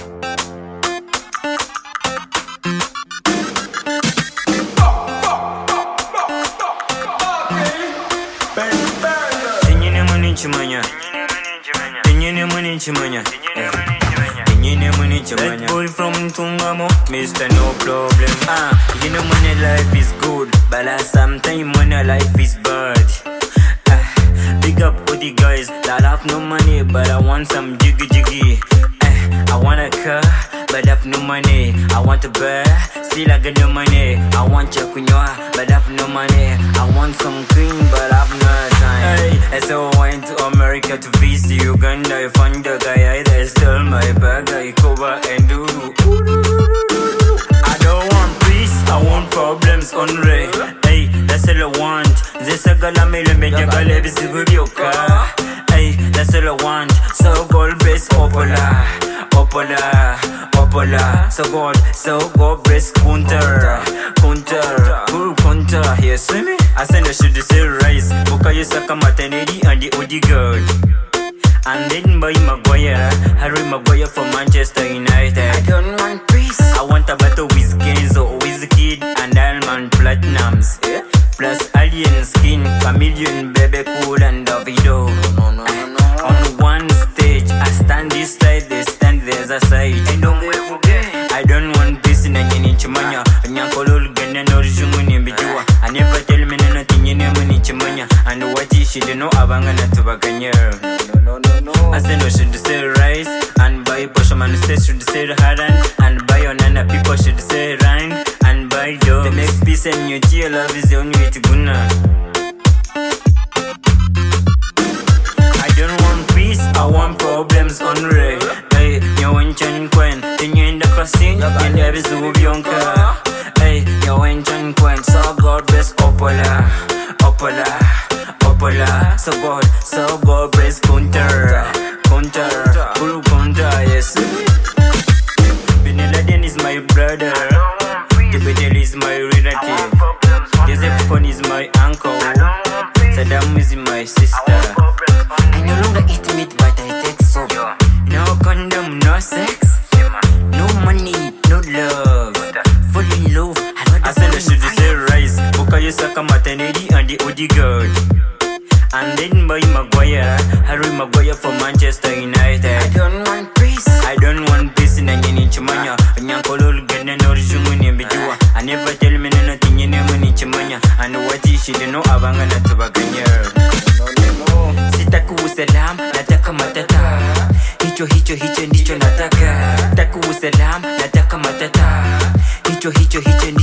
Chimanya, Tinyene Money Chimanya, Tinyene Money Chimanya. That boy from Tungamo, Mr. No Problem. You know money life is good, but last sometime money life is bad. Big up all the guys that have no money, but I want some jiggy jiggy. I want a car, but I have no money. I want a bear, still I got no money. I want chakunyoa, but I have no money. I want some cream, but I have no time. Hey, so I went to America to visit Uganda. I found the guy that stole my bag. I cover and do. I don't want peace, I want problems on Ray. Hey, that's all I want. This a girl I'm in the girl is with your car. Hey, that's all I want. So gold base opola, opola, opola. So gold base counter, counter. Here, see me? I send a should say rice. Boka you suck a maternity and the Odi girl. And then by Maguire, Harry Maguire from Manchester United. I don't want peace. I want a battle with Kenzo, Wizkid and Almond Platinums. Yeah. Plus alien skin, chameleon, baby cool and Davido. No. On one stage, I stand this side, they stand the other side. I don't want peace in a Chimanya. Nyankolol Gana no Jumuni Bijua. I never tell me nothing in a Chimanya. And what is she don't know Abangana to Baganya. No. I say no should say rice and buy Poshaman State should say Haran and buy Onana people should say Rhine and buy dough. The next peace and your dear love is the only way to guna. I don't want peace, I want problems on Ray. Hey, you want Chan Quen, then you in the casino, and there is Ubionka. Hey, you want Chan Quen, so God bless Opola. So God bless counter, Guru counter, yes. Bin Laden is my brother, Tibet is my relative, Joseph Kony is my uncle, Saddam is my sister. I no longer eat meat, but I take soap. No condom, no sex, no money, no love. Fall in love. I said I should say rice. Boka you suck a maternity and the Odi girl. And then by Maguire, Harry Maguire from Manchester United. I don't want peace. I don't want peace in a Chimanya. Nyankolol Gana no Jumuni Bijua. I never tell me nothing in a Chimanya. And what is she don't know Abangana to Baganya. No. Sitaku salam, nataka matata. Hicho, ndicho nataka. Taku salam, nataka matata. Hicho,